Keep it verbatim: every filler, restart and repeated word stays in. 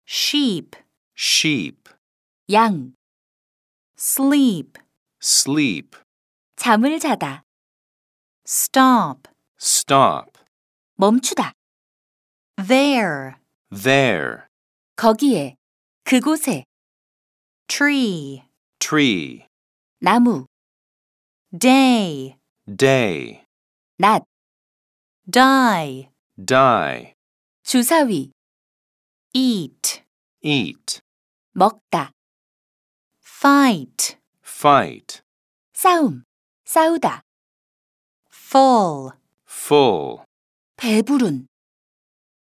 sheep, sheep, 양, sleep, sleep, 잠을 자다, stop, stop, 멈추다, there, there, 거기에, 그곳에, tree, tree, 나무, day, day, 낮, die, die, 주사위, eat, eat, 먹다, fight, fight, 싸움, 싸우다, full, full, 배부른,